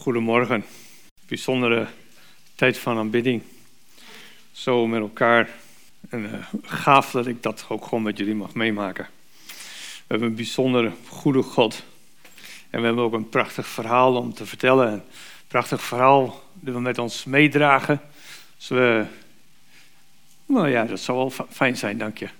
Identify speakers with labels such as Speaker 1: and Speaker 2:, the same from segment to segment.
Speaker 1: Goedemorgen. Bijzondere tijd van aanbidding. Zo met elkaar. En gaaf dat ik dat ook gewoon met jullie mag meemaken. We hebben een bijzondere, goede God. En we hebben ook een prachtig verhaal om te vertellen. Een prachtig verhaal dat we met ons meedragen. Dus dat zou wel fijn zijn, dank je.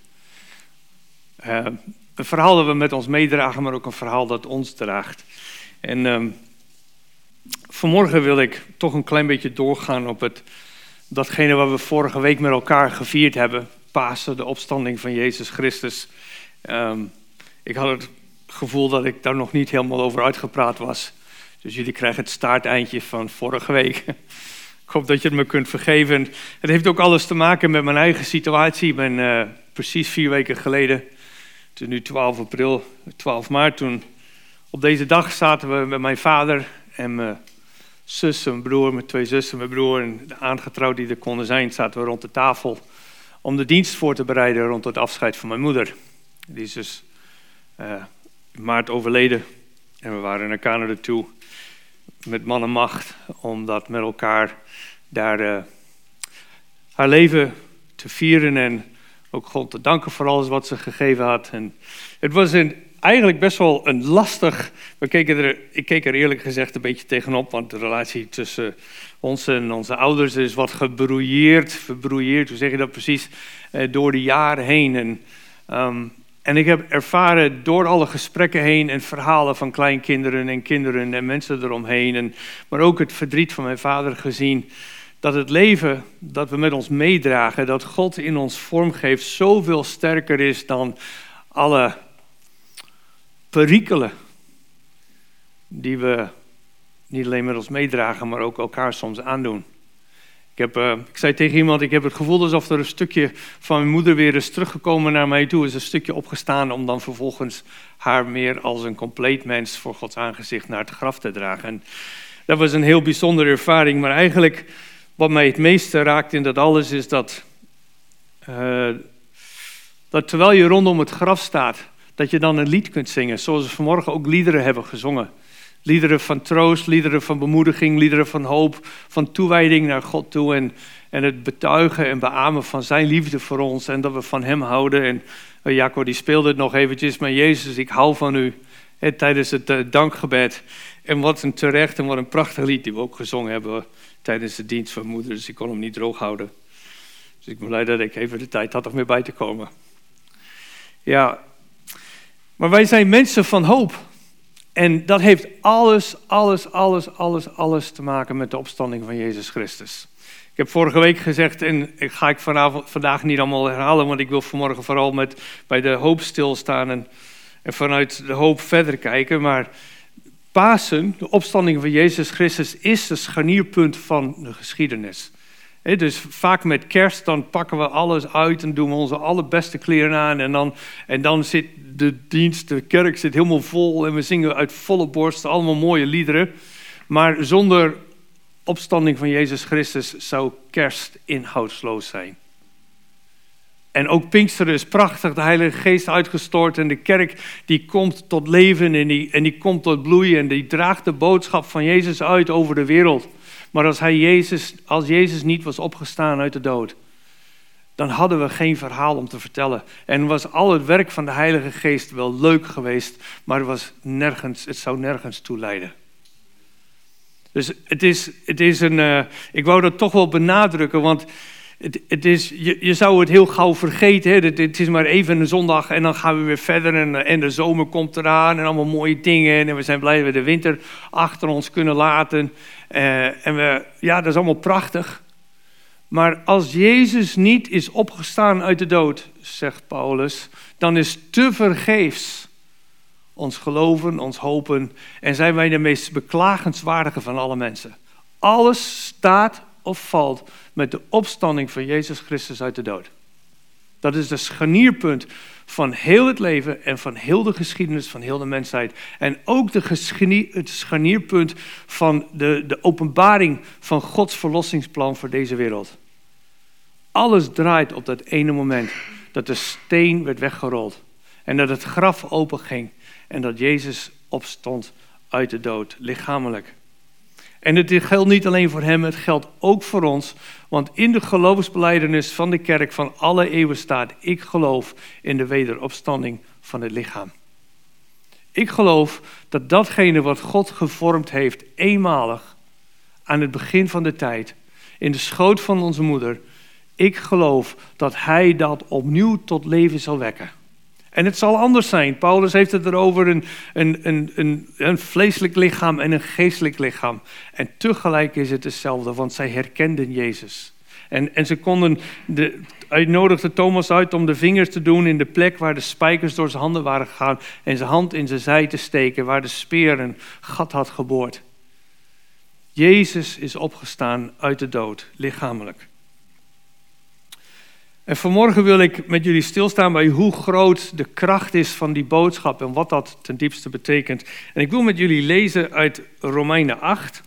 Speaker 1: Een verhaal dat we met ons meedragen, maar ook een verhaal dat ons draagt. En vanmorgen wil ik toch een klein beetje doorgaan op datgene wat we vorige week met elkaar gevierd hebben. Pasen, de opstanding van Jezus Christus. Ik had het gevoel dat ik daar nog niet helemaal over uitgepraat was. Dus jullie krijgen het staarteindje van vorige week. Ik hoop dat je het me kunt vergeven. Het heeft ook alles te maken met mijn eigen situatie. Ik ben precies 4 weken geleden, het is nu 12 maart, toen op deze dag zaten we met mijn vader en mijn zus, mijn broer, mijn 2 zussen, mijn broer en de aangetrouwd die er konden zijn, zaten we rond de tafel om de dienst voor te bereiden rond het afscheid van mijn moeder. Die is dus in maart overleden en we waren naar Canada toe met man en macht om dat met elkaar daar haar leven te vieren en ook God te danken voor alles wat ze gegeven had. En het was eigenlijk best wel een lastig. Ik keek er eerlijk gezegd een beetje tegenop, want de relatie tussen ons en onze ouders is wat verbroeieerd, hoe zeg je dat precies, door de jaren heen. En ik heb ervaren door alle gesprekken heen en verhalen van kleinkinderen en kinderen en mensen eromheen, maar ook het verdriet van mijn vader gezien, dat het leven dat we met ons meedragen, dat God in ons vormgeeft, zoveel sterker is dan alle perikelen die we niet alleen met ons meedragen, maar ook elkaar soms aandoen. Ik zei tegen iemand, ik heb het gevoel alsof er een stukje van mijn moeder weer is teruggekomen naar mij toe, is een stukje opgestaan om dan vervolgens haar meer als een compleet mens voor Gods aangezicht naar het graf te dragen. En dat was een heel bijzondere ervaring, maar eigenlijk wat mij het meeste raakt in dat alles is dat terwijl je rondom het graf staat, dat je dan een lied kunt zingen, zoals we vanmorgen ook liederen hebben gezongen. Liederen van troost, liederen van bemoediging, liederen van hoop, van toewijding naar God toe en het betuigen en beamen van zijn liefde voor ons en dat we van hem houden. En Jacco die speelde het nog eventjes, maar Jezus, ik hou van u, tijdens het dankgebed. En wat een terecht en wat een prachtig lied die we ook gezongen hebben tijdens de dienst van moeder, dus ik kon hem niet droog houden. Dus ik ben blij dat ik even de tijd had om weer bij te komen. Ja, maar wij zijn mensen van hoop. En dat heeft alles te maken met de opstanding van Jezus Christus. Ik heb vorige week gezegd, en ga ik vandaag niet allemaal herhalen, want ik wil vanmorgen vooral bij de hoop stilstaan en vanuit de hoop verder kijken. Maar Pasen, de opstanding van Jezus Christus, is het scharnierpunt van de geschiedenis. Dus vaak met kerst, dan pakken we alles uit en doen we onze allerbeste kleren aan. En dan zit de dienst, de kerk zit helemaal vol en we zingen uit volle borst allemaal mooie liederen. Maar zonder opstanding van Jezus Christus zou kerst inhoudsloos zijn. En ook Pinksteren is prachtig, de Heilige Geest uitgestort en de kerk die komt tot leven en die komt tot bloeien en die draagt de boodschap van Jezus uit over de wereld. Maar als Jezus niet was opgestaan uit de dood, dan hadden we geen verhaal om te vertellen. En was al het werk van de Heilige Geest wel leuk geweest, maar het zou nergens toe leiden. Dus ik wou dat toch wel benadrukken, want je zou het heel gauw vergeten. Hè? Het is maar even een zondag en dan gaan we weer verder en de zomer komt eraan en allemaal mooie dingen. En we zijn blij dat we de winter achter ons kunnen laten. Dat is allemaal prachtig. Maar als Jezus niet is opgestaan uit de dood, zegt Paulus, dan is tevergeefs ons geloven, ons hopen en zijn wij de meest beklagenswaardige van alle mensen. Alles staat of valt met de opstanding van Jezus Christus uit de dood. Dat is het scharnierpunt van heel het leven en van heel de geschiedenis van heel de mensheid. En ook het scharnierpunt van de openbaring van Gods verlossingsplan voor deze wereld. Alles draait op dat ene moment dat de steen werd weggerold. En dat het graf openging en dat Jezus opstond uit de dood, lichamelijk. En het geldt niet alleen voor hem, het geldt ook voor ons. Want in de geloofsbelijdenis van de kerk van alle eeuwen staat: ik geloof in de wederopstanding van het lichaam. Ik geloof dat datgene wat God gevormd heeft, eenmalig, aan het begin van de tijd, in de schoot van onze moeder, ik geloof dat hij dat opnieuw tot leven zal wekken. En het zal anders zijn. Paulus heeft het erover een vleeselijk lichaam en een geestelijk lichaam. En tegelijk is het hetzelfde, want zij herkenden Jezus. En ze konden, hij nodigde Thomas uit om de vingers te doen in de plek waar de spijkers door zijn handen waren gegaan. En zijn hand in zijn zij te steken, waar de speer een gat had geboord. Jezus is opgestaan uit de dood, lichamelijk. En vanmorgen wil ik met jullie stilstaan bij hoe groot de kracht is van die boodschap en wat dat ten diepste betekent. En ik wil met jullie lezen uit Romeinen 8.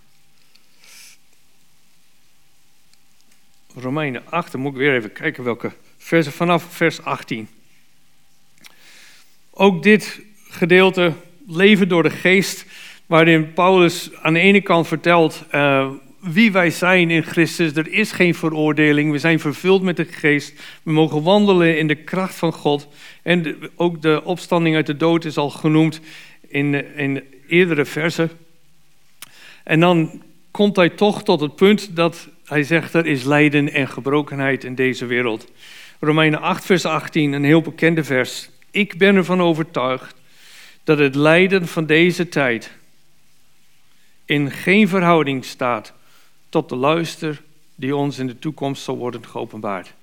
Speaker 1: Romeinen 8, dan moet ik weer even kijken welke versen, vanaf vers 18. Ook dit gedeelte, leven door de geest, waarin Paulus aan de ene kant vertelt wie wij zijn in Christus. Er is geen veroordeling, we zijn vervuld met de geest. We mogen wandelen in de kracht van God. En ook de opstanding uit de dood is al genoemd in eerdere versen. En dan komt hij toch tot het punt dat hij zegt: er is lijden en gebrokenheid in deze wereld. Romeinen 8 vers 18, een heel bekende vers. Ik ben ervan overtuigd dat het lijden van deze tijd in geen verhouding staat tot de luister die ons in de toekomst zal worden geopenbaard.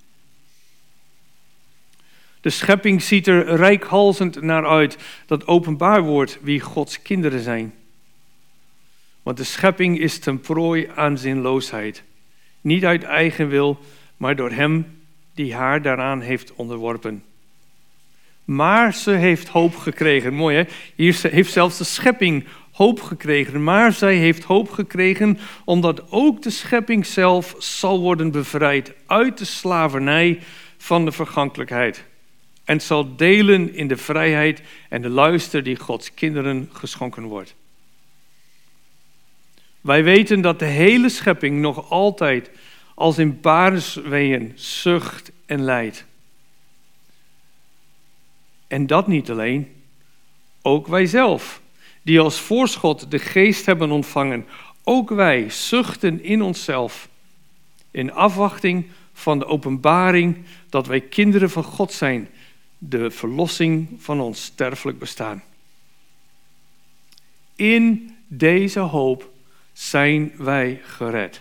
Speaker 1: De schepping ziet er reikhalzend naar uit dat openbaar wordt wie Gods kinderen zijn. Want de schepping is ten prooi aan zinloosheid. Niet uit eigen wil, maar door hem die haar daaraan heeft onderworpen. Maar ze heeft hoop gekregen. Mooi hè? Hier heeft zelfs de schepping hoop gekregen. Maar zij heeft hoop gekregen omdat ook de schepping zelf zal worden bevrijd uit de slavernij van de vergankelijkheid. En zal delen in de vrijheid en de luister die Gods kinderen geschonken wordt. Wij weten dat de hele schepping nog altijd als in barensweeën zucht en lijdt. En dat niet alleen, ook wij zelf, die als voorschot de geest hebben ontvangen, ook wij zuchten in onszelf, in afwachting van de openbaring dat wij kinderen van God zijn, de verlossing van ons sterfelijk bestaan. In deze hoop zijn wij gered.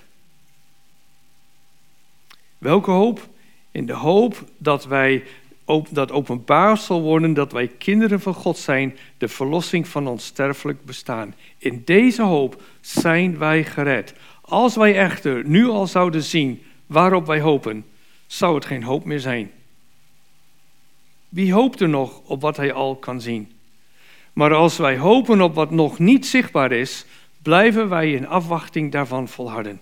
Speaker 1: Welke hoop? In de hoop dat openbaar zal worden dat wij kinderen van God zijn, de verlossing van ons sterfelijk bestaan. In deze hoop zijn wij gered. Als wij echter nu al zouden zien waarop wij hopen, zou het geen hoop meer zijn. Wie hoopt er nog op wat hij al kan zien? Maar als wij hopen op wat nog niet zichtbaar is, blijven wij in afwachting daarvan volharden.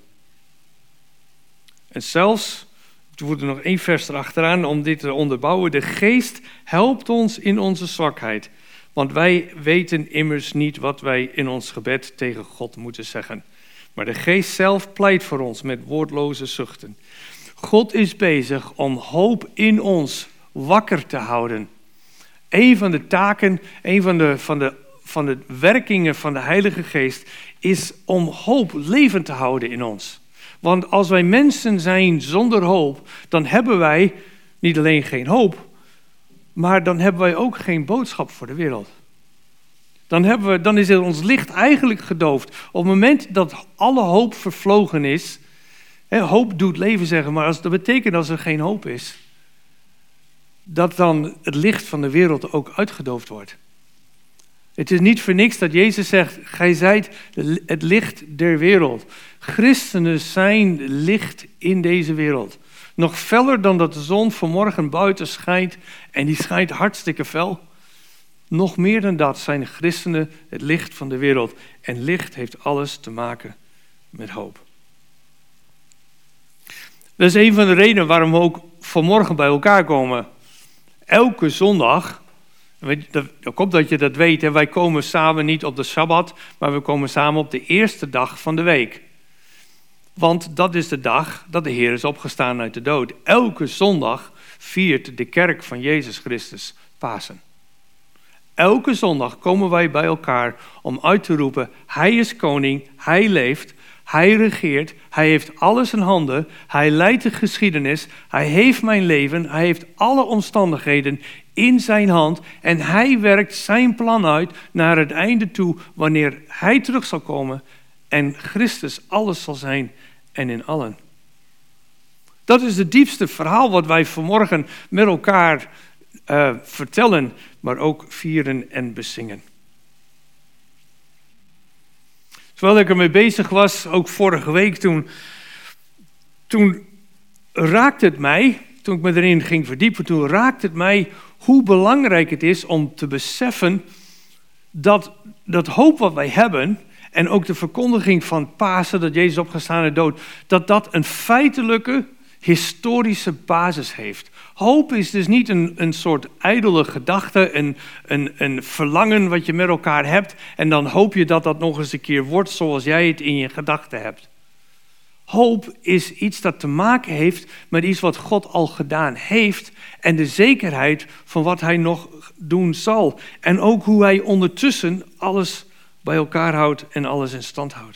Speaker 1: En zelfs, er wordt er nog 1 vers erachteraan om dit te onderbouwen. De geest helpt ons in onze zwakheid. Want wij weten immers niet wat wij in ons gebed tegen God moeten zeggen. Maar de geest zelf pleit voor ons met woordloze zuchten. God is bezig om hoop in ons wakker te houden. Een van de taken, een van de werkingen van de Heilige Geest is om hoop levend te houden in ons. Want als wij mensen zijn zonder hoop, dan hebben wij niet alleen geen hoop, maar dan hebben wij ook geen boodschap voor de wereld. Dan is ons licht eigenlijk gedoofd. Op het moment dat alle hoop vervlogen is, hoop doet leven zeggen, maar dat betekent als er geen hoop is, dat dan het licht van de wereld ook uitgedoofd wordt. Het is niet voor niks dat Jezus zegt, gij zijt het licht der wereld. Christenen zijn licht in deze wereld. Nog feller dan dat de zon vanmorgen buiten schijnt en die schijnt hartstikke fel. Nog meer dan dat zijn christenen het licht van de wereld. En licht heeft alles te maken met hoop. Dat is een van de redenen waarom we ook vanmorgen bij elkaar komen. Elke zondag, Ik hoop dat je dat weet. Hè? Wij komen samen niet op de Sabbat, maar we komen samen op de eerste dag van de week. Want dat is de dag dat de Heer is opgestaan uit de dood. Elke zondag viert de kerk van Jezus Christus Pasen. Elke zondag komen wij bij elkaar om uit te roepen: Hij is koning, Hij leeft, Hij regeert, Hij heeft alles in handen, Hij leidt de geschiedenis, Hij heeft mijn leven, Hij heeft alle omstandigheden in zijn hand en Hij werkt zijn plan uit naar het einde toe wanneer Hij terug zal komen en Christus alles zal zijn en in allen. Dat is het diepste verhaal wat wij vanmorgen met elkaar vertellen, maar ook vieren en bezingen. Terwijl ik ermee bezig was, ook vorige week, toen raakte het mij, toen ik me erin ging verdiepen, toen raakte het mij hoe belangrijk het is om te beseffen dat hoop wat wij hebben en ook de verkondiging van Pasen, dat Jezus opgestaan uit de dood, dat een feitelijke, historische basis heeft. Hoop is dus niet een soort ijdele gedachte, een verlangen wat je met elkaar hebt en dan hoop je dat dat nog eens een keer wordt zoals jij het in je gedachten hebt. Hoop is iets dat te maken heeft met iets wat God al gedaan heeft en de zekerheid van wat Hij nog doen zal. En ook hoe Hij ondertussen alles bij elkaar houdt en alles in stand houdt.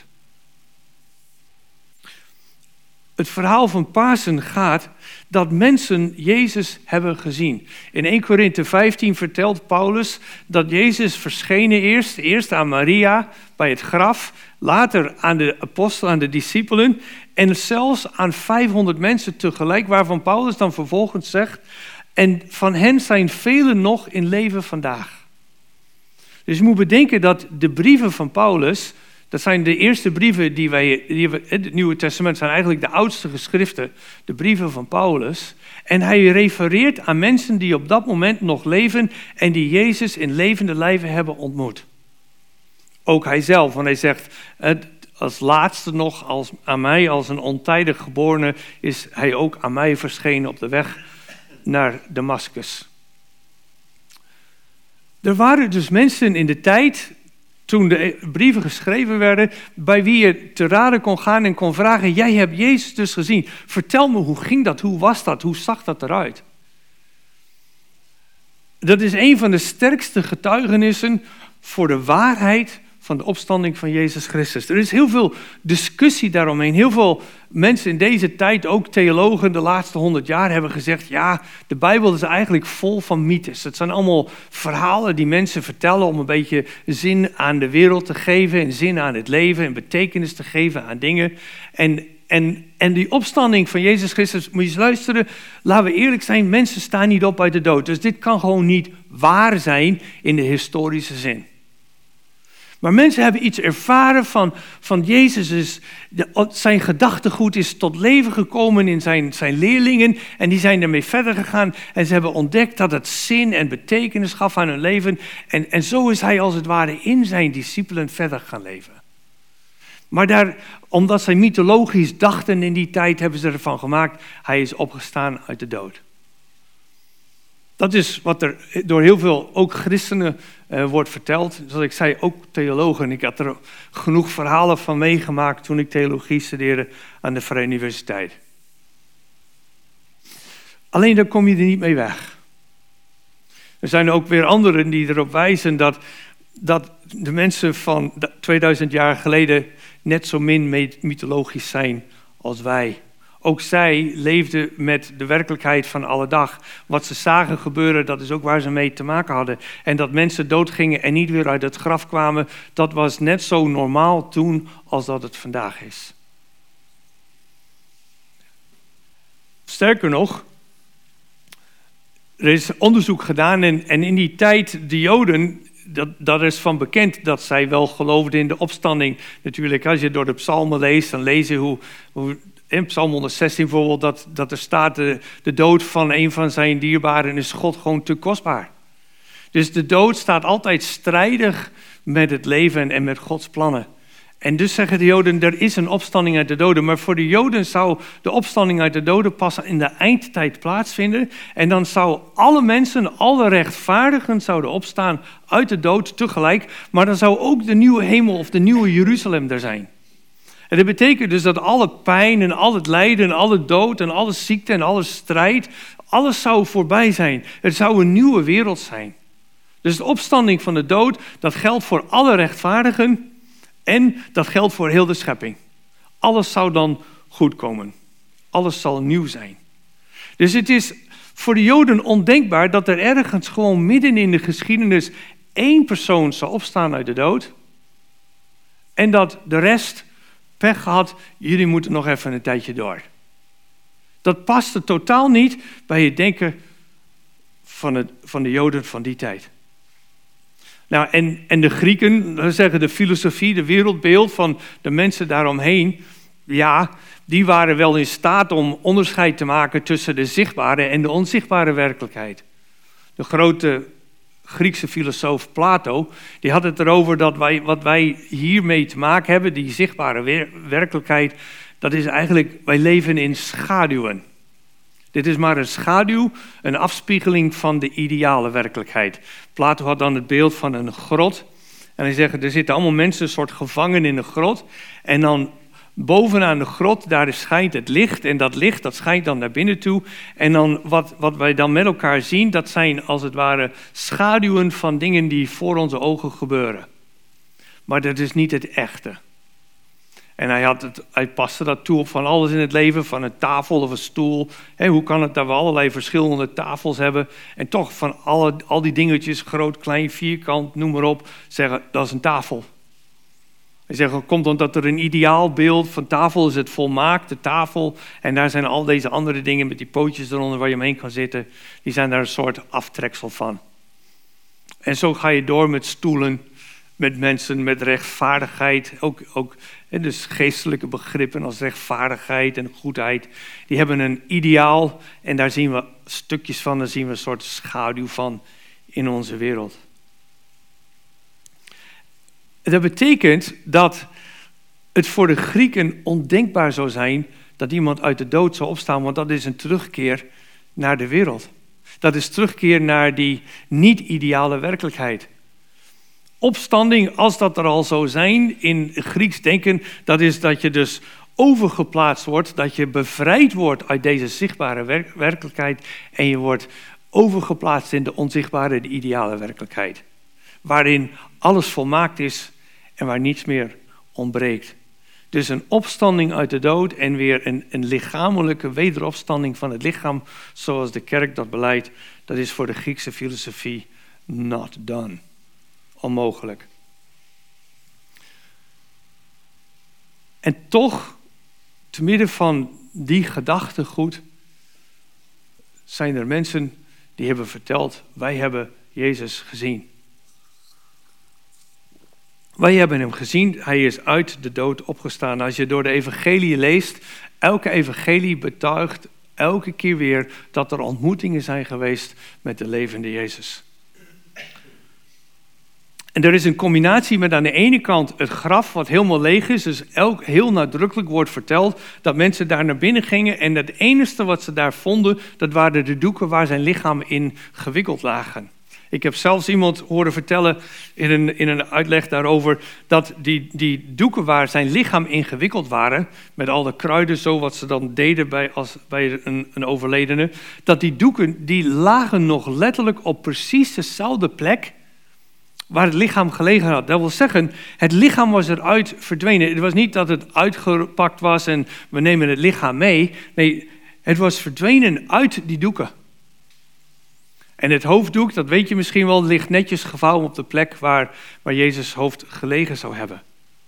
Speaker 1: Het verhaal van Pasen gaat dat mensen Jezus hebben gezien. In 1 Korinthe 15 vertelt Paulus dat Jezus verschenen eerst aan Maria bij het graf, later aan de apostelen, aan de discipelen en zelfs aan 500 mensen tegelijk, waarvan Paulus dan vervolgens zegt: en van hen zijn velen nog in leven vandaag. Dus je moet bedenken dat de brieven van Paulus, dat zijn de eerste brieven die we het Nieuwe Testament zijn eigenlijk de oudste geschriften, de brieven van Paulus. En hij refereert aan mensen die op dat moment nog leven en die Jezus in levende lijven hebben ontmoet. Ook hij zelf, want hij zegt, als laatste nog aan mij, als een ontijdig geborene, is hij ook aan mij verschenen op de weg naar Damascus. Er waren dus mensen in de tijd, toen de brieven geschreven werden, bij wie je te raden kon gaan en kon vragen: jij hebt Jezus dus gezien. Vertel me, hoe ging dat? Hoe was dat? Hoe zag dat eruit? Dat is een van de sterkste getuigenissen voor de waarheid van de opstanding van Jezus Christus. Er is heel veel discussie daaromheen. Heel veel mensen in deze tijd, ook theologen de laatste 100 jaar, hebben gezegd: ja, de Bijbel is eigenlijk vol van mythes. Het zijn allemaal verhalen die mensen vertellen om een beetje zin aan de wereld te geven en zin aan het leven en betekenis te geven aan dingen. En die opstanding van Jezus Christus, moet je eens luisteren, laten we eerlijk zijn, mensen staan niet op uit de dood. Dus dit kan gewoon niet waar zijn in de historische zin. Maar mensen hebben iets ervaren van Jezus. Zijn gedachtegoed is tot leven gekomen in zijn leerlingen. En die zijn ermee verder gegaan. En ze hebben ontdekt dat het zin en betekenis gaf aan hun leven. En zo is hij als het ware in zijn discipelen verder gaan leven. Maar omdat zij mythologisch dachten in die tijd, hebben ze ervan gemaakt: hij is opgestaan uit de dood. Dat is wat er door heel veel, ook christenen, wordt verteld. Zoals ik zei, ook theologen. Ik had er genoeg verhalen van meegemaakt toen ik theologie studeerde aan de Vrije Universiteit. Alleen daar kom je er niet mee weg. Er zijn ook weer anderen die erop wijzen dat de mensen van 2000 jaar geleden net zo min mythologisch zijn als wij. Ook zij leefden met de werkelijkheid van alle dag. Wat ze zagen gebeuren, dat is ook waar ze mee te maken hadden. En dat mensen doodgingen en niet weer uit het graf kwamen, dat was net zo normaal toen als dat het vandaag is. Sterker nog, er is onderzoek gedaan en in die tijd, de Joden, dat is van bekend dat zij wel geloofden in de opstanding. Natuurlijk, als je door de psalmen leest, dan lees je hoe in Psalm 116 bijvoorbeeld, dat er staat: de dood van een van zijn dierbaren is God gewoon te kostbaar. Dus de dood staat altijd strijdig met het leven en met Gods plannen. En dus zeggen de Joden, er is een opstanding uit de doden. Maar voor de Joden zou de opstanding uit de doden pas in de eindtijd plaatsvinden. En dan zou alle mensen, alle rechtvaardigen zouden opstaan uit de dood tegelijk. Maar dan zou ook de nieuwe hemel of de nieuwe Jeruzalem er zijn. En dat betekent dus dat alle pijn en al het lijden en alle dood en alle ziekte en alle strijd, alles zou voorbij zijn. Het zou een nieuwe wereld zijn. Dus de opstanding van de dood, dat geldt voor alle rechtvaardigen en dat geldt voor heel de schepping. Alles zou dan goed komen. Alles zal nieuw zijn. Dus het is voor de Joden ondenkbaar dat er ergens gewoon midden in de geschiedenis 1 persoon zou opstaan uit de dood en dat de rest pech gehad, jullie moeten nog even een tijdje door. Dat paste totaal niet bij het denken van de Joden van die tijd. Nou, en de Grieken, we zeggen de filosofie, de wereldbeeld van de mensen daaromheen, ja, die waren wel in staat om onderscheid te maken tussen de zichtbare en de onzichtbare werkelijkheid. De grote Griekse filosoof Plato, die had het erover dat wat wij hiermee te maken hebben, die zichtbare werkelijkheid, dat is eigenlijk, wij leven in schaduwen. Dit is maar een schaduw, een afspiegeling van de ideale werkelijkheid. Plato had dan het beeld van een grot. En hij zegt, er zitten allemaal mensen een soort gevangen in een grot. En dan bovenaan de grot, daar schijnt het licht. En dat licht, dat schijnt dan naar binnen toe. En dan wat wij dan met elkaar zien, dat zijn als het ware schaduwen van dingen die voor onze ogen gebeuren. Maar dat is niet het echte. En hij paste dat toe op van alles in het leven, van een tafel of een stoel. Hoe kan het dat we allerlei verschillende tafels hebben en toch van al die dingetjes, groot, klein, vierkant, noem maar op, zeggen dat is een tafel. Hij zegt, het komt omdat er een ideaal beeld van tafel is, het volmaakte tafel. En daar zijn al deze andere dingen met die pootjes eronder waar je omheen kan zitten. Die zijn daar een soort aftreksel van. En zo ga je door met stoelen, met mensen, met rechtvaardigheid. Ook dus geestelijke begrippen als rechtvaardigheid en goedheid. Die hebben een ideaal en daar zien we stukjes van. Daar zien we een soort schaduw van in onze wereld. Dat betekent dat het voor de Grieken ondenkbaar zou zijn dat iemand uit de dood zou opstaan, want dat is een terugkeer naar de wereld. Dat is terugkeer naar die niet-ideale werkelijkheid. Opstanding, als dat er al zou zijn in Grieks denken, dat is dat je dus overgeplaatst wordt, dat je bevrijd wordt uit deze zichtbare werkelijkheid en je wordt overgeplaatst in de onzichtbare, de ideale werkelijkheid. Waarin alles volmaakt is en waar niets meer ontbreekt. Dus een opstanding uit de dood en weer een lichamelijke wederopstanding van het lichaam, zoals de kerk dat beleidt, dat is voor de Griekse filosofie not done. Onmogelijk. En toch, te midden van die gedachtegoed, zijn er mensen die hebben verteld, wij hebben Jezus gezien. Wij hebben hem gezien, hij is uit de dood opgestaan. Als je door de evangelie leest, elke evangelie betuigt elke keer weer dat er ontmoetingen zijn geweest met de levende Jezus. En er is een combinatie met aan de ene kant het graf wat helemaal leeg is. Dus heel nadrukkelijk wordt verteld dat mensen daar naar binnen gingen. En het enige wat ze daar vonden, dat waren de doeken waar zijn lichaam in gewikkeld lagen. Ik heb zelfs iemand horen vertellen in een uitleg daarover dat die doeken waar zijn lichaam in gewikkeld waren, met al de kruiden, zo wat ze dan deden bij een overledene, dat die doeken die lagen nog letterlijk op precies dezelfde plek waar het lichaam gelegen had. Dat wil zeggen, het lichaam was eruit verdwenen. Het was niet dat het uitgepakt was en we nemen het lichaam mee. Nee, het was verdwenen uit die doeken. En het hoofddoek, dat weet je misschien wel, ligt netjes gevouwen op de plek waar Jezus' hoofd gelegen zou hebben.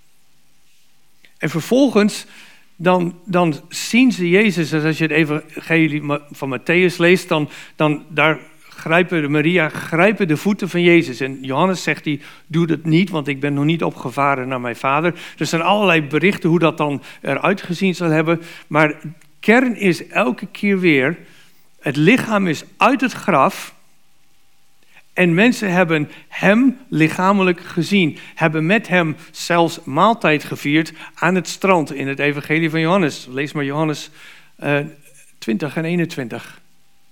Speaker 1: En vervolgens, dan zien ze Jezus, als je het evangelie van Matthäus leest, dan daar grijpen de voeten van Jezus. En Johannes zegt, doe dat niet, want ik ben nog niet opgevaren naar mijn vader. Er zijn allerlei berichten hoe dat dan eruit gezien zal hebben. Maar kern is elke keer weer, het lichaam is uit het graf En mensen hebben hem lichamelijk gezien. Hebben met hem zelfs maaltijd gevierd aan het strand in het evangelie van Johannes. Lees maar Johannes 20 en 21.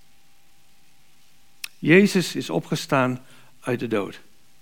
Speaker 1: Jezus is opgestaan uit de dood.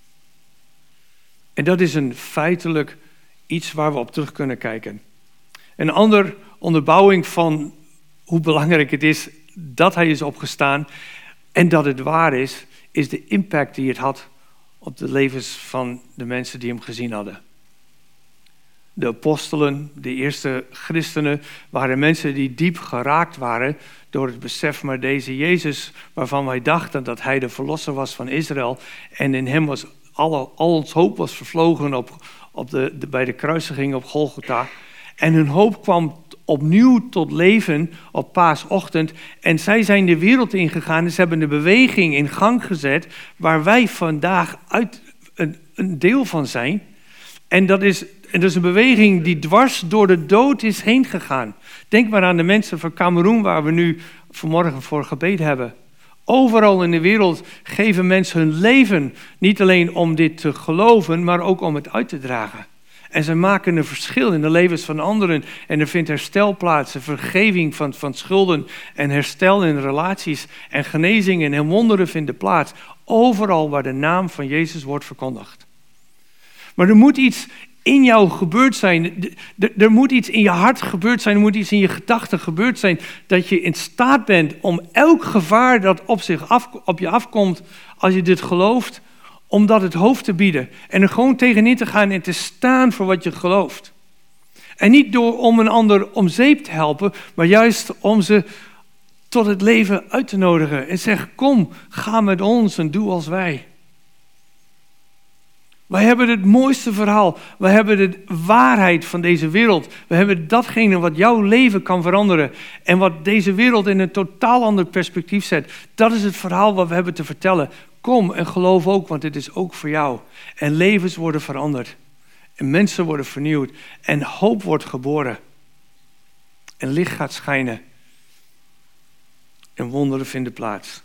Speaker 1: En dat is een feitelijk iets waar we op terug kunnen kijken. Een andere onderbouwing van hoe belangrijk het is dat hij is opgestaan en dat het waar is de impact die het had op de levens van de mensen die hem gezien hadden. De apostelen, de eerste christenen, waren mensen die diep geraakt waren door het besef, maar deze Jezus, waarvan wij dachten dat hij de verlosser was van Israël, en in hem was al ons hoop was vervlogen bij de kruisiging op Golgotha. En hun hoop kwam opnieuw tot leven op paasochtend. En zij zijn de wereld ingegaan en ze hebben de beweging in gang gezet waar wij vandaag een deel van zijn. En dat is een beweging die dwars door de dood is heen gegaan. Denk maar aan de mensen van Kameroen waar we nu vanmorgen voor gebeden hebben. Overal in de wereld geven mensen hun leven, niet alleen om dit te geloven, maar ook om het uit te dragen. En ze maken een verschil in de levens van anderen. En er vindt herstel plaats, vergeving van schulden en herstel in relaties en genezingen en wonderen vinden plaats. Overal waar de naam van Jezus wordt verkondigd. Maar er moet iets in jou gebeurd zijn. Er moet iets in je hart gebeurd zijn. Er moet iets in je gedachten gebeurd zijn. Dat je in staat bent om elk gevaar dat op je afkomt als je dit gelooft, om dat het hoofd te bieden. En er gewoon tegenin te gaan en te staan voor wat je gelooft. En niet om een ander om zeep te helpen, maar juist om ze tot het leven uit te nodigen. En zeg, kom, ga met ons en doe als wij. Wij hebben het mooiste verhaal. We hebben de waarheid van deze wereld. We hebben datgene wat jouw leven kan veranderen. En wat deze wereld in een totaal ander perspectief zet. Dat is het verhaal wat we hebben te vertellen. Kom en geloof ook, want dit is ook voor jou. En levens worden veranderd. En mensen worden vernieuwd. En hoop wordt geboren. En licht gaat schijnen. En wonderen vinden plaats.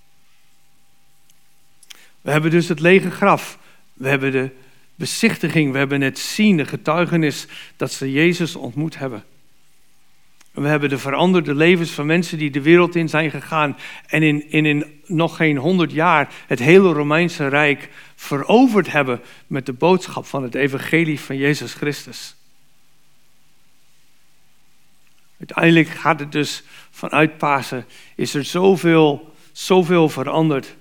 Speaker 1: We hebben dus het lege graf. We hebben de bezichtiging, we hebben het zien, de getuigenis dat ze Jezus ontmoet hebben. We hebben de veranderde levens van mensen die de wereld in zijn gegaan en in nog geen 100 jaar het hele Romeinse Rijk veroverd hebben met de boodschap van het evangelie van Jezus Christus. Uiteindelijk gaat het dus vanuit Pasen, is er zoveel veranderd.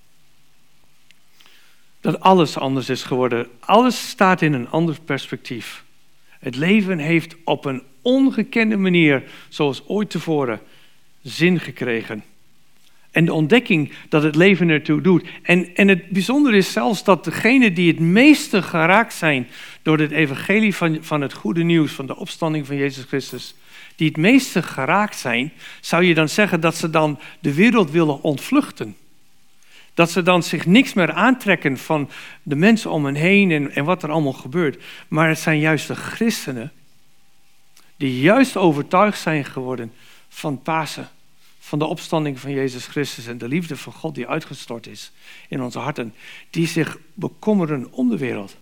Speaker 1: Dat alles anders is geworden. Alles staat in een ander perspectief. Het leven heeft op een ongekende manier, zoals ooit tevoren, zin gekregen. En de ontdekking dat het leven ertoe doet. En het bijzondere is zelfs dat degenen die het meeste geraakt zijn door het evangelie van het goede nieuws, van de opstanding van Jezus Christus, die het meeste geraakt zijn, zou je dan zeggen dat ze dan de wereld willen ontvluchten. Dat ze dan zich niks meer aantrekken van de mensen om hen heen en wat er allemaal gebeurt. Maar het zijn juist de christenen die juist overtuigd zijn geworden van Pasen. Van de opstanding van Jezus Christus en de liefde van God die uitgestort is in onze harten. Die zich bekommeren om de wereld.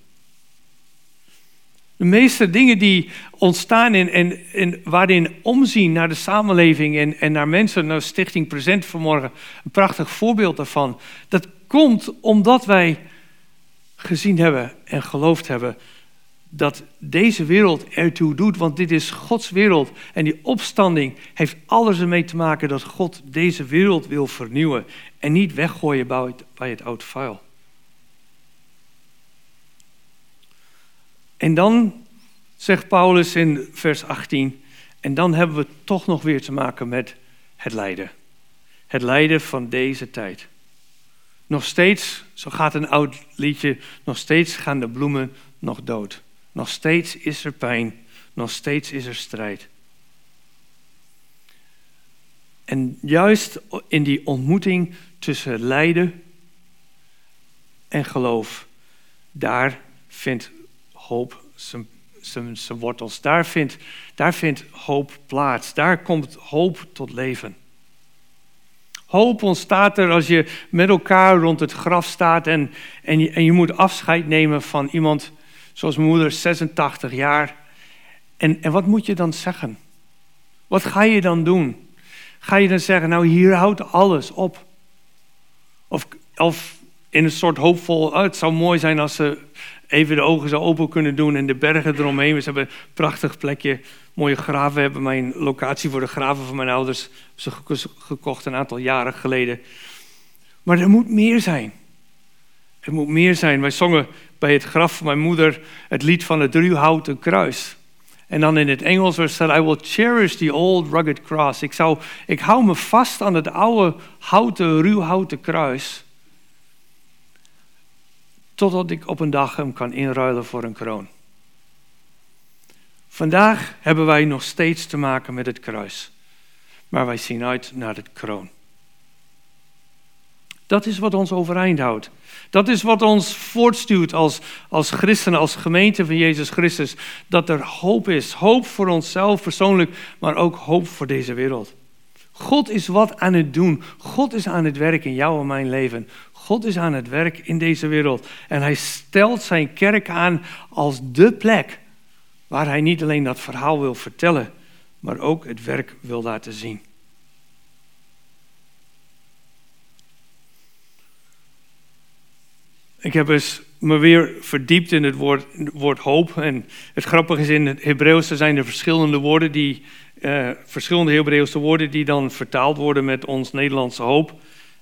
Speaker 1: De meeste dingen die ontstaan en waarin omzien naar de samenleving en naar mensen, naar Stichting Present vanmorgen, een prachtig voorbeeld daarvan. Dat komt omdat wij gezien hebben en geloofd hebben dat deze wereld ertoe doet, want dit is Gods wereld. En die opstanding heeft alles ermee te maken dat God deze wereld wil vernieuwen en niet weggooien bij het oud vuil. En dan zegt Paulus in vers 18, en dan hebben we toch nog weer te maken met het lijden. Het lijden van deze tijd. Nog steeds, zo gaat een oud liedje, nog steeds gaan de bloemen nog dood. Nog steeds is er pijn, nog steeds is er strijd. En juist in die ontmoeting tussen lijden en geloof, daar vindt hoop zijn wortels. Daar vindt hoop plaats. Daar komt hoop tot leven. Hoop ontstaat er als je met elkaar rond het graf staat en je moet afscheid nemen van iemand zoals mijn moeder, 86 jaar. En wat moet je dan zeggen? Wat ga je dan doen? Ga je dan zeggen, nou hier houdt alles op? Of in een soort hoopvol, het zou mooi zijn als ze even de ogen zou open kunnen doen en de bergen eromheen. We hebben een prachtig plekje, mooie graven. We hebben mijn locatie voor de graven van mijn ouders gekocht een aantal jaren geleden. Maar er moet meer zijn. Er moet meer zijn. Wij zongen bij het graf van mijn moeder het lied van het ruwhouten kruis. En dan in het Engels werd said, I will cherish the old rugged cross. Ik hou me vast aan het oude ruwhouten kruis. Totdat ik op een dag hem kan inruilen voor een kroon. Vandaag hebben wij nog steeds te maken met het kruis. Maar wij zien uit naar de kroon. Dat is wat ons overeind houdt. Dat is wat ons voortstuwt als christenen, als gemeente van Jezus Christus. Dat er hoop is. Hoop voor onszelf persoonlijk, maar ook hoop voor deze wereld. God is wat aan het doen. God is aan het werk in jou en mijn leven. God is aan het werk in deze wereld. En hij stelt zijn kerk aan als de plek waar hij niet alleen dat verhaal wil vertellen, maar ook het werk wil laten zien. Ik heb eens me weer verdiept in het woord hoop. En het grappige is, in het Hebreeuws zijn er verschillende woorden verschillende Hebreeuwse woorden die dan vertaald worden met ons Nederlandse hoop.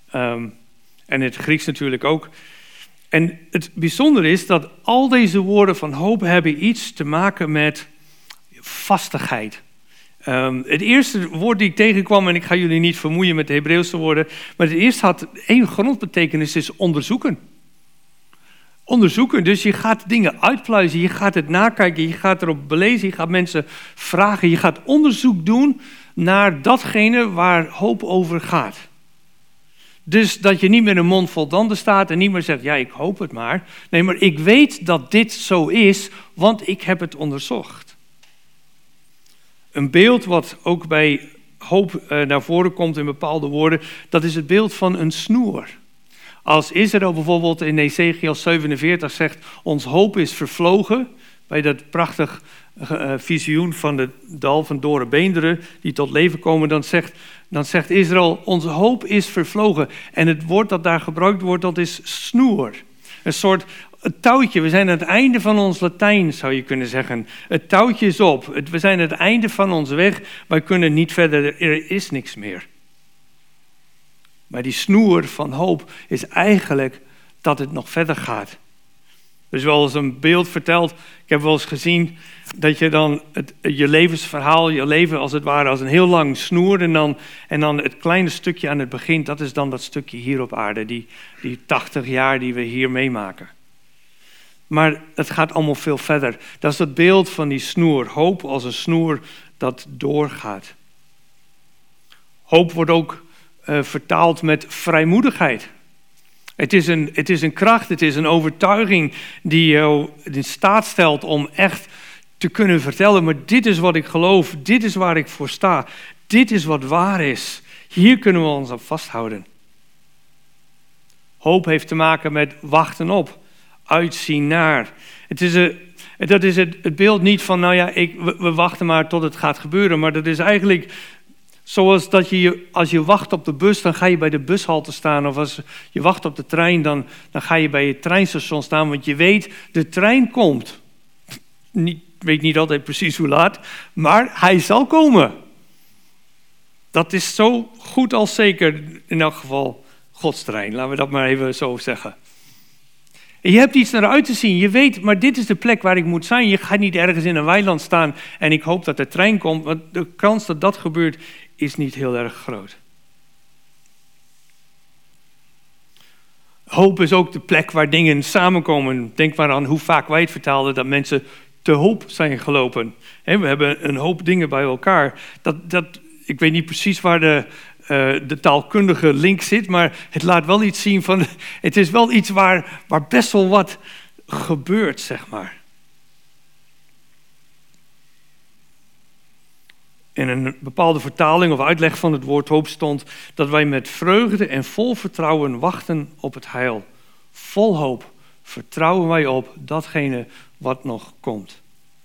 Speaker 1: En het Grieks natuurlijk ook. En het bijzondere is dat al deze woorden van hoop hebben iets te maken met vastigheid. Het eerste woord die ik tegenkwam, en ik ga jullie niet vermoeien met de Hebreeuwse woorden, maar het eerste had één grondbetekenis, is onderzoeken. Onderzoeken, dus je gaat dingen uitpluizen, je gaat het nakijken, je gaat erop belezen, je gaat mensen vragen, je gaat onderzoek doen naar datgene waar hoop over gaat. Dus dat je niet met een mond vol tanden staat en niet meer zegt, ja, ik hoop het maar. Nee, maar ik weet dat dit zo is, want ik heb het onderzocht. Een beeld wat ook bij hoop naar voren komt in bepaalde woorden, dat is het beeld van een snoer. Als Israël bijvoorbeeld in Ezekiel 47 zegt, ons hoop is vervlogen, bij dat prachtig visioen van het dal van Dore Beenderen, die tot leven komen, dan zegt Israël, onze hoop is vervlogen. En het woord dat daar gebruikt wordt, dat is snoer. Een soort touwtje, we zijn aan het einde van ons Latijn, zou je kunnen zeggen. Het touwtje is op, we zijn aan het einde van onze weg, wij kunnen niet verder, er is niks meer. Maar die snoer van hoop is eigenlijk dat het nog verder gaat. Dus wel eens een beeld verteld. Ik heb wel eens gezien dat je dan je levensverhaal, je leven als het ware als een heel lang snoer. En dan het kleine stukje aan het begin, dat is dan dat stukje hier op aarde. Die 80 jaar die we hier meemaken. Maar het gaat allemaal veel verder. Dat is het beeld van die snoer. Hoop als een snoer dat doorgaat. Hoop wordt ook vertaald met vrijmoedigheid. Het is een kracht, het is een overtuiging die jou in staat stelt om echt te kunnen vertellen, maar dit is wat ik geloof, dit is waar ik voor sta, dit is wat waar is. Hier kunnen we ons op vasthouden. Hoop heeft te maken met wachten op, uitzien naar. Dat is het beeld niet van, we wachten maar tot het gaat gebeuren, maar dat is eigenlijk zoals dat als je wacht op de bus, dan ga je bij de bushalte staan. Of als je wacht op de trein, dan ga je bij het treinstation staan. Want je weet, de trein komt. Weet niet altijd precies hoe laat, maar hij zal komen. Dat is zo goed als zeker, in elk geval, Gods trein. Laten we dat maar even zo zeggen. En je hebt iets naar uit te zien. Je weet, maar dit is de plek waar ik moet zijn. Je gaat niet ergens in een weiland staan en ik hoop dat de trein komt. Want de kans dat dat gebeurt is niet heel erg groot. Hoop is ook de plek waar dingen samenkomen. Denk maar aan hoe vaak wij het vertaalden dat mensen te hoop zijn gelopen. We hebben een hoop dingen bij elkaar. Ik weet niet precies waar de taalkundige link zit, maar het laat wel iets zien van, het is wel iets waar best wel wat gebeurt, zeg maar. in een bepaalde vertaling of uitleg van het woord hoop stond dat wij met vreugde en vol vertrouwen wachten op het heil. Vol hoop vertrouwen wij op datgene wat nog komt.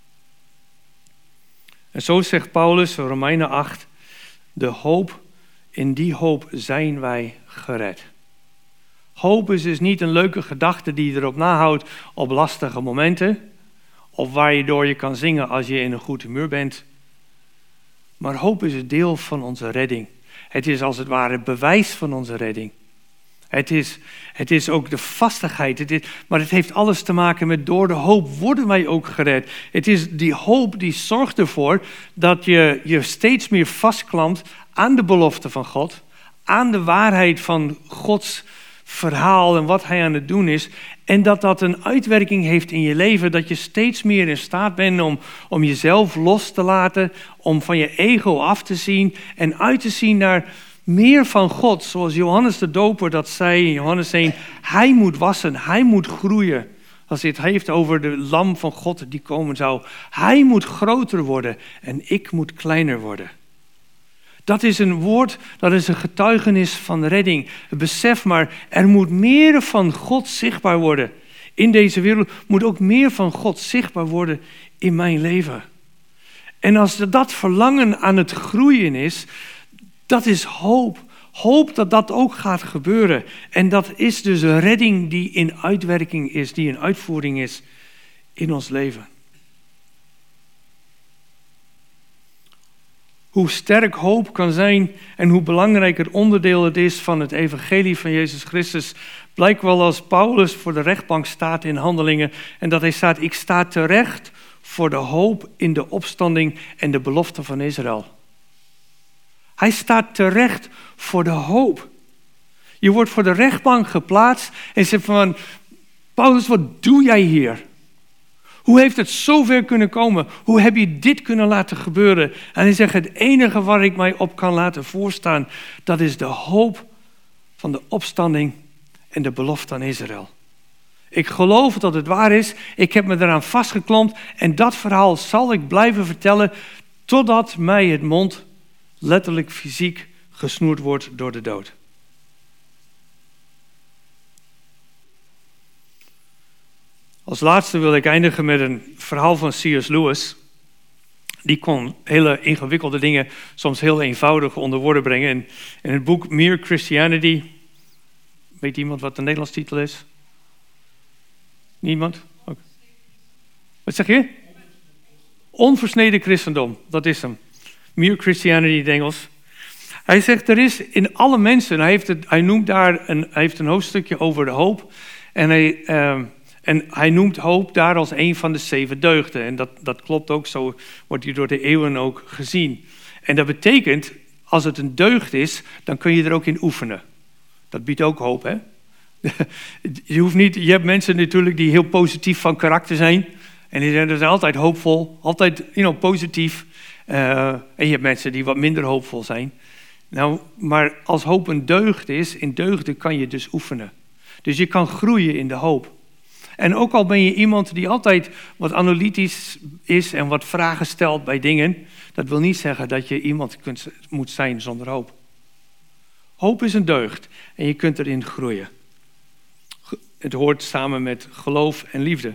Speaker 1: En zo zegt Paulus, Romeinen 8, de hoop, in die hoop zijn wij gered. Hoop is dus niet een leuke gedachte die je erop nahoudt op lastige momenten, of waar je door je kan zingen als je in een goed humeur bent. Maar hoop is een deel van onze redding. Het is als het ware het bewijs van onze redding. Het is ook de vastigheid. Maar het heeft alles te maken met door de hoop worden wij ook gered. Het is die hoop die zorgt ervoor dat je je steeds meer vastklampt aan de belofte van God. Aan de waarheid van Gods verhaal en wat hij aan het doen is. En dat een uitwerking heeft in je leven. Dat je steeds meer in staat bent om jezelf los te laten. Om van je ego af te zien en uit te zien naar meer van God. Zoals Johannes de Doper dat zei in Johannes 1. Hij moet wassen, hij moet groeien. Als hij het heeft over de lam van God die komen zou. Hij moet groter worden en ik moet kleiner worden. Dat is een woord, dat is een getuigenis van redding. Besef maar, er moet meer van God zichtbaar worden. In deze wereld moet ook meer van God zichtbaar worden in mijn leven. En als dat verlangen aan het groeien is, dat is hoop. Hoop dat dat ook gaat gebeuren. En dat is dus een redding die in uitwerking is, die in uitvoering is in ons leven. Hoe sterk hoop kan zijn en hoe belangrijk het onderdeel het is van het evangelie van Jezus Christus, blijkt wel als Paulus voor de rechtbank staat in Handelingen en dat hij staat, ik sta terecht voor de hoop in de opstanding en de belofte van Israël. Hij staat terecht voor de hoop. Je wordt voor de rechtbank geplaatst en zegt van, Paulus, wat doe jij hier? Hoe heeft het zover kunnen komen? Hoe heb je dit kunnen laten gebeuren? En hij zegt, het enige waar ik mij op kan laten voorstaan, dat is de hoop van de opstanding en de belofte aan Israël. Ik geloof dat het waar is. Ik heb me eraan vastgeklampt en dat verhaal zal ik blijven vertellen totdat mij het mond letterlijk fysiek gesnoerd wordt door de dood. Als laatste wil ik eindigen met een verhaal van C.S. Lewis. Die kon hele ingewikkelde dingen soms heel eenvoudig onder woorden brengen. En in het boek Mere Christianity, weet iemand wat de Nederlandse titel is? Niemand? Okay. Wat zeg je? Onversneden christendom, dat is hem. Mere Christianity in het Engels. Hij zegt, er is in alle mensen, hij noemt daar hij heeft een hoofdstukje over de hoop. En hij noemt hoop daar als een van de 7 deugden. En dat klopt ook, zo wordt die door de eeuwen ook gezien. En dat betekent, als het een deugd is, dan kun je er ook in oefenen. Dat biedt ook hoop, hè? Je hebt mensen natuurlijk die heel positief van karakter zijn. En die zijn dus altijd hoopvol, altijd positief. En je hebt mensen die wat minder hoopvol zijn. Nou, maar als hoop een deugd is, in deugden kan je dus oefenen. Dus je kan groeien in de hoop. En ook al ben je iemand die altijd wat analytisch is en wat vragen stelt bij dingen, dat wil niet zeggen dat je iemand moet zijn zonder hoop. Hoop is een deugd en je kunt erin groeien. Het hoort samen met geloof en liefde.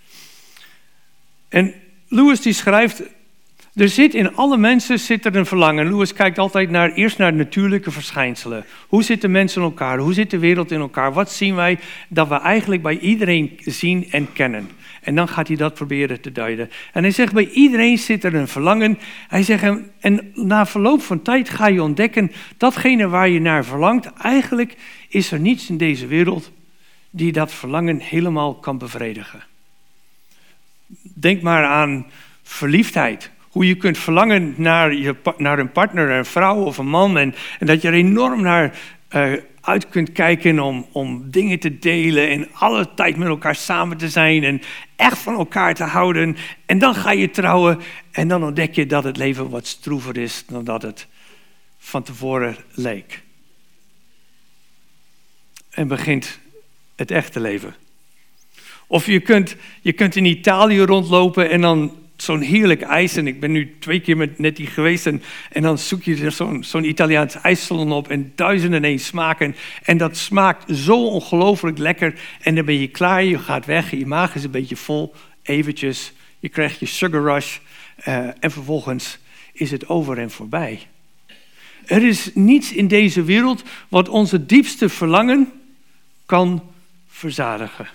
Speaker 1: En Lewis die schrijft, er zit in alle mensen een verlangen. Lewis kijkt altijd eerst naar natuurlijke verschijnselen. Hoe zitten mensen in elkaar? Hoe zit de wereld in elkaar? Wat zien wij dat we eigenlijk bij iedereen zien en kennen? En dan gaat hij dat proberen te duiden. En hij zegt, bij iedereen zit er een verlangen. Hij zegt, en na verloop van tijd ga je ontdekken, datgene waar je naar verlangt, eigenlijk is er niets in deze wereld die dat verlangen helemaal kan bevredigen. Denk maar aan verliefdheid. Hoe je kunt verlangen naar een partner, een vrouw of een man. En dat je er enorm naar uit kunt kijken om dingen te delen. En alle tijd met elkaar samen te zijn. En echt van elkaar te houden. En dan ga je trouwen. En dan ontdek je dat het leven wat stroever is dan dat het van tevoren leek. En begint het echte leven. Of je kunt in Italië rondlopen en dan zo'n heerlijk ijs. En ik ben nu 2 keer met Nettie geweest. En dan zoek je er zo'n Italiaans ijssalon op. En 1001 smaken. En dat smaakt zo ongelooflijk lekker. En dan ben je klaar, je gaat weg. Je maag is een beetje vol. Eventjes. Je krijgt je sugar rush. En vervolgens is het over en voorbij. Er is niets in deze wereld wat onze diepste verlangen kan verzadigen.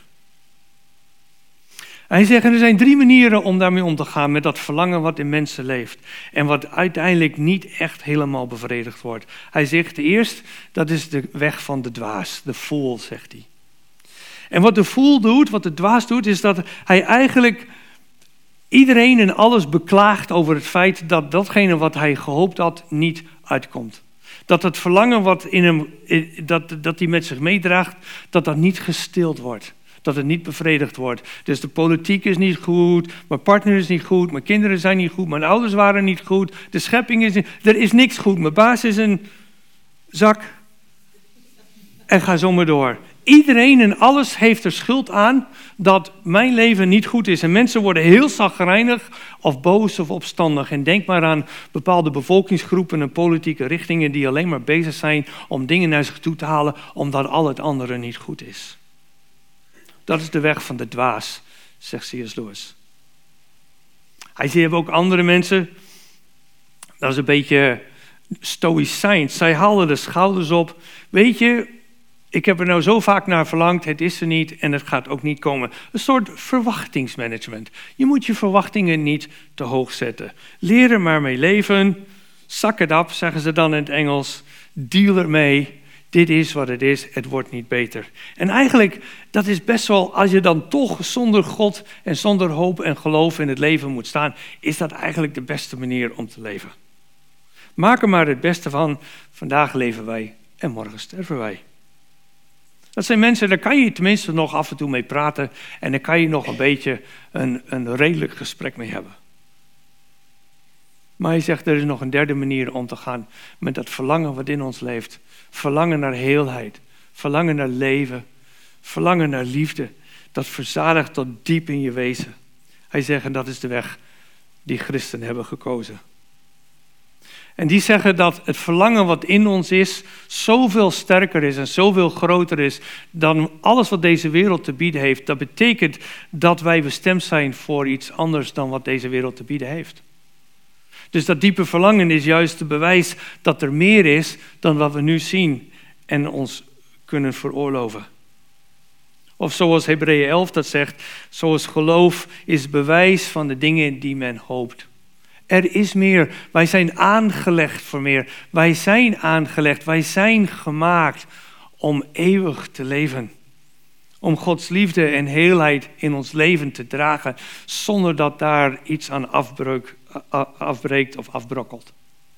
Speaker 1: Hij zegt, er zijn 3 manieren om daarmee om te gaan, met dat verlangen wat in mensen leeft. En wat uiteindelijk niet echt helemaal bevredigd wordt. Hij zegt eerst, dat is de weg van de dwaas, de fool, zegt hij. En wat de fool doet, wat de dwaas doet, is dat hij eigenlijk iedereen en alles beklaagt over het feit dat datgene wat hij gehoopt had niet uitkomt. Dat het verlangen wat in hem, dat hij met zich meedraagt, dat niet gestild wordt. Dat het niet bevredigd wordt. Dus de politiek is niet goed, mijn partner is niet goed, mijn kinderen zijn niet goed, mijn ouders waren niet goed, de schepping is niet, er is niks goed. Mijn baas is een zak en ga zo maar door. Iedereen en alles heeft er schuld aan dat mijn leven niet goed is. En mensen worden heel chagrijnig of boos of opstandig. En denk maar aan bepaalde bevolkingsgroepen en politieke richtingen die alleen maar bezig zijn om dingen naar zich toe te halen omdat al het andere niet goed is. Dat is de weg van de dwaas, zegt C.S. Lewis. Hij ziet ook andere mensen, dat is een beetje stoïcijns. Zij halen de schouders op. Weet je, ik heb er nou zo vaak naar verlangd, het is er niet en het gaat ook niet komen. Een soort verwachtingsmanagement. Je moet je verwachtingen niet te hoog zetten. Leer er maar mee leven. Suck it up, zeggen ze dan in het Engels. Deal ermee. Dit is wat het is, het wordt niet beter. En eigenlijk, dat is best wel, als je dan toch zonder God en zonder hoop en geloof in het leven moet staan, is dat eigenlijk de beste manier om te leven. Maak er maar het beste van. Vandaag leven wij en morgen sterven wij. Dat zijn mensen, daar kan je tenminste nog af en toe mee praten en daar kan je nog een beetje een redelijk gesprek mee hebben. Maar hij zegt, er is nog een derde manier om te gaan met dat verlangen wat in ons leeft. Verlangen naar heelheid, verlangen naar leven, verlangen naar liefde. Dat verzadigt tot diep in je wezen. Hij zegt, en dat is de weg die christenen hebben gekozen. En die zeggen dat het verlangen wat in ons is, zoveel sterker is en zoveel groter is dan alles wat deze wereld te bieden heeft. Dat betekent dat wij bestemd zijn voor iets anders dan wat deze wereld te bieden heeft. Dus dat diepe verlangen is juist het bewijs dat er meer is dan wat we nu zien en ons kunnen veroorloven. Of zoals Hebreeën 11 dat zegt, zoals geloof is bewijs van de dingen die men hoopt. Er is meer. Wij zijn aangelegd voor meer. Wij zijn aangelegd. Wij zijn gemaakt om eeuwig te leven. Om Gods liefde en heelheid in ons leven te dragen, zonder dat daar iets aan afbreekt of afbrokkelt.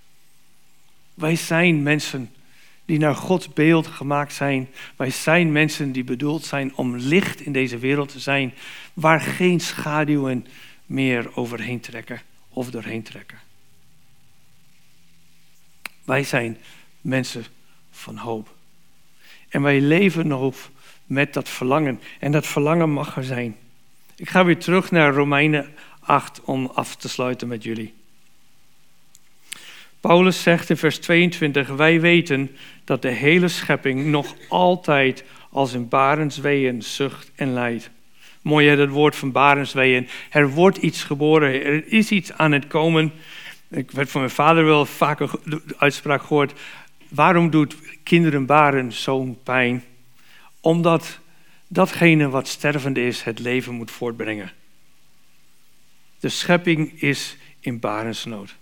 Speaker 1: Wij zijn mensen die naar Gods beeld gemaakt zijn. Wij zijn mensen die bedoeld zijn om licht in deze wereld te zijn, waar geen schaduwen meer overheen trekken of doorheen trekken. Wij zijn mensen van hoop. En wij leven nog met dat verlangen. En dat verlangen mag er zijn. Ik ga weer terug naar Romeinen 8 om af te sluiten met jullie. Paulus zegt in vers 22, wij weten dat de hele schepping nog altijd als in barensweeën zucht en lijdt. Mooi hè, dat woord van barensweeën. Er wordt iets geboren, er is iets aan het komen. Ik werd van mijn vader wel vaker de uitspraak gehoord. Waarom doet kinderen baren zo'n pijn? Omdat datgene wat stervend is, het leven moet voortbrengen. De schepping is in barensnood.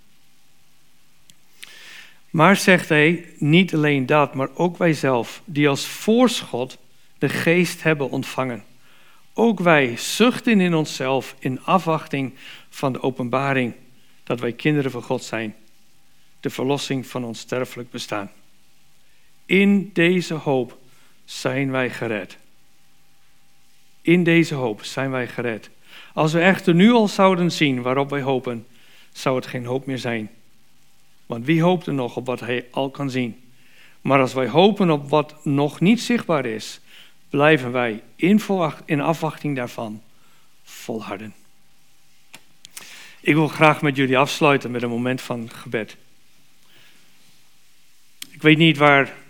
Speaker 1: Maar zegt hij, niet alleen dat, maar ook wij zelf, die als voorschot de geest hebben ontvangen. Ook wij zuchten in onszelf in afwachting van de openbaring dat wij kinderen van God zijn. De verlossing van ons sterfelijk bestaan. In deze hoop zijn wij gered. In deze hoop zijn wij gered. Als we echter nu al zouden zien waarop wij hopen, zou het geen hoop meer zijn. Want wie hoopt er nog op wat hij al kan zien? Maar als wij hopen op wat nog niet zichtbaar is, blijven wij in afwachting daarvan volharden. Ik wil graag met jullie afsluiten met een moment van gebed. Ik weet niet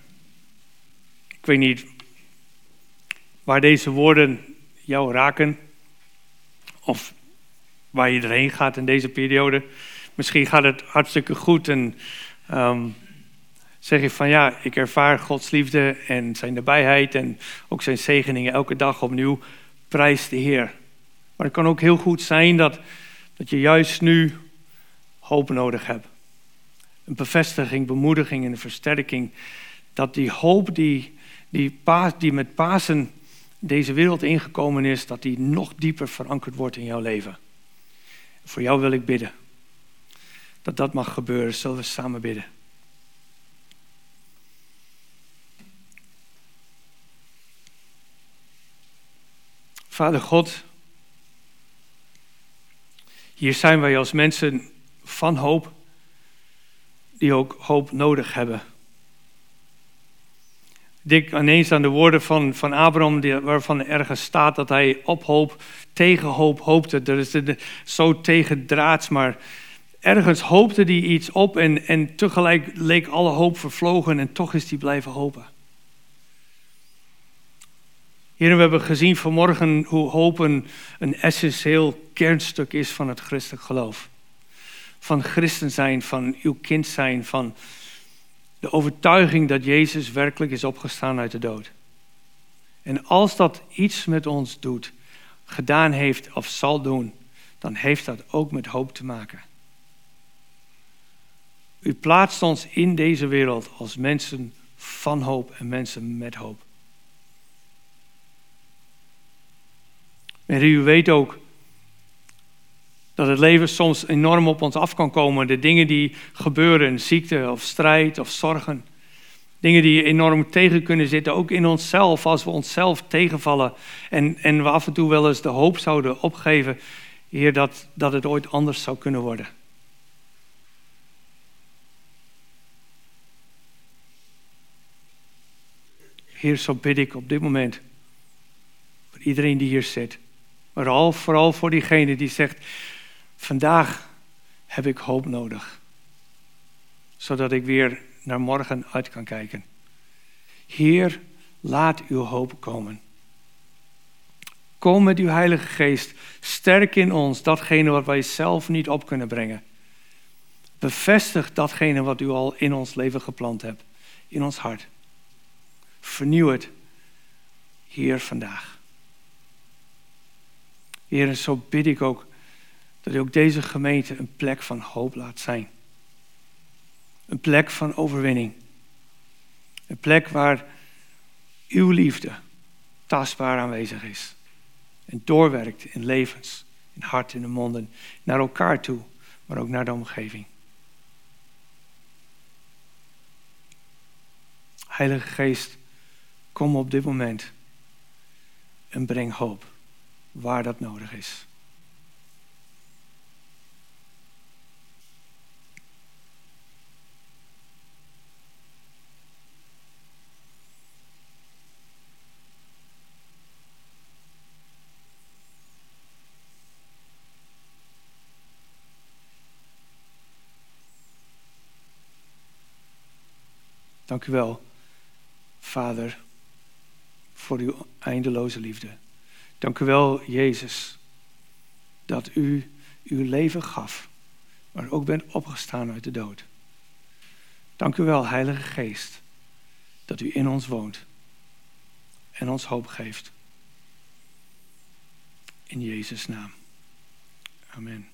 Speaker 1: waar deze woorden jou raken. Of waar je erheen gaat in deze periode. Misschien gaat het hartstikke goed en zeg je van ja, ik ervaar Gods liefde en zijn nabijheid en ook zijn zegeningen elke dag opnieuw. Prijs de Heer. Maar het kan ook heel goed zijn dat je juist nu hoop nodig hebt. Een bevestiging, bemoediging en een versterking. Dat die hoop die met Pasen deze wereld ingekomen is, dat die nog dieper verankerd wordt in jouw leven. Voor jou wil ik bidden. Dat mag gebeuren. Zullen we samen bidden? Vader God, hier zijn wij als mensen van hoop, die ook hoop nodig hebben. Denk ineens aan de woorden van Abraham, waarvan ergens staat dat hij op hoop, tegen hoop hoopte. Dat is zo tegendraads, maar ergens hoopte hij iets op en tegelijk leek alle hoop vervlogen en toch is hij blijven hopen. Heren, we hebben gezien vanmorgen hoe hoop een essentieel kernstuk is van het christelijk geloof. Van christen zijn, van uw kind zijn, van de overtuiging dat Jezus werkelijk is opgestaan uit de dood. En als dat iets met ons doet, gedaan heeft of zal doen, dan heeft dat ook met hoop te maken. U plaatst ons in deze wereld als mensen van hoop en mensen met hoop. En u weet ook dat het leven soms enorm op ons af kan komen. De dingen die gebeuren, ziekte of strijd of zorgen. Dingen die enorm tegen kunnen zitten, ook in onszelf, als we onszelf tegenvallen. En we af en toe wel eens de hoop zouden opgeven, Heer, dat het ooit anders zou kunnen worden. Heer, zo bid ik op dit moment voor iedereen die hier zit. Maar vooral voor diegene die zegt, vandaag heb ik hoop nodig. Zodat ik weer naar morgen uit kan kijken. Heer, laat uw hoop komen. Kom met uw Heilige Geest. Sterk in ons datgene wat wij zelf niet op kunnen brengen. Bevestig datgene wat u al in ons leven geplant hebt. In ons hart. Vernieuw het hier vandaag. Heer, en zo bid ik ook dat u ook deze gemeente een plek van hoop laat zijn. Een plek van overwinning. Een plek waar uw liefde tastbaar aanwezig is. En doorwerkt in levens, in hart, in de monden. Naar elkaar toe, maar ook naar de omgeving. Heilige Geest, kom op dit moment en breng hoop waar dat nodig is. Dank u wel, Vader, voor uw eindeloze liefde. Dank u wel, Jezus, dat u uw leven gaf, maar ook bent opgestaan uit de dood. Dank u wel, Heilige Geest, dat u in ons woont en ons hoop geeft. In Jezus' naam. Amen.